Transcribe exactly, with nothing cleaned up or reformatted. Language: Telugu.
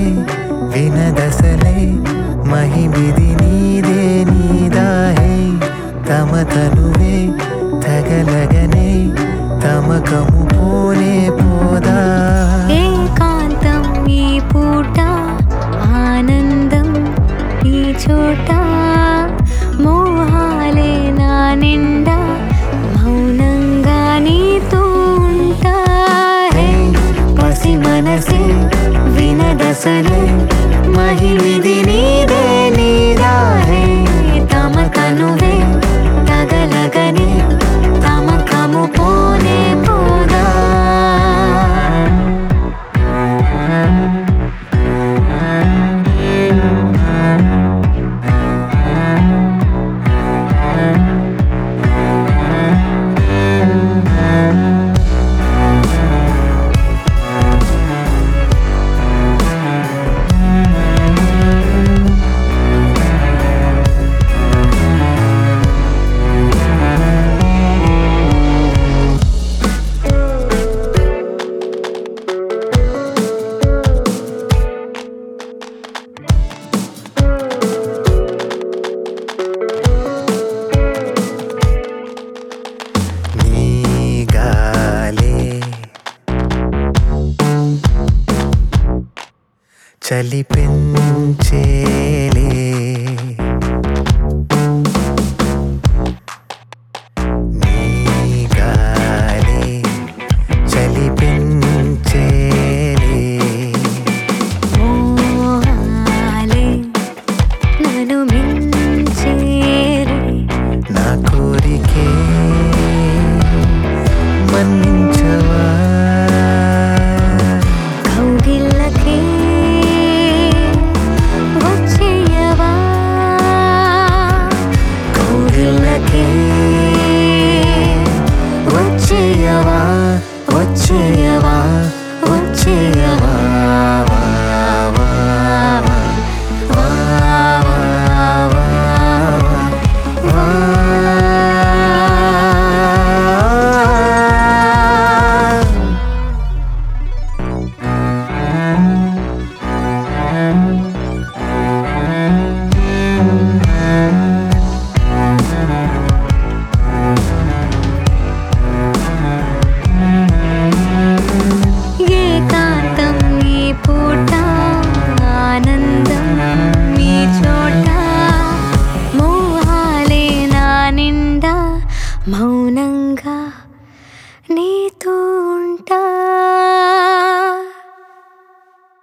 వినదసలే మహిమిది నీదే నీదాహే తమ తనువే తగలగనే తమకము పోనే పోదా ఏకాంతం ఈ పూట ఆనందం ఈ చోట మోహాలే నా నిండా మౌనంగా నీతో ఉంటా హే పసి మనసే వినదసలే మహిమిది నీదే నీదాహే తమ తనువే తగలగనే తమకము పోనే పోదా చలి పెంచేలే నీ గాలే చలి పెంచేలే మోహాలే నన్ను మించేలే నా కోరికే మన్నించవా కౌగిళ్ళకే వచ్చేయవా కౌగిళ్ళకే వచ్చేయవా వచ్చేయవా వచ్చేయవా వా, వా, వా, వా, వా, వా, వా. ఏకాంతం ఈ పూట ఆనందం ఈ చోట మోహాలే నా నిండా మౌనంగా నీతో ఉంటా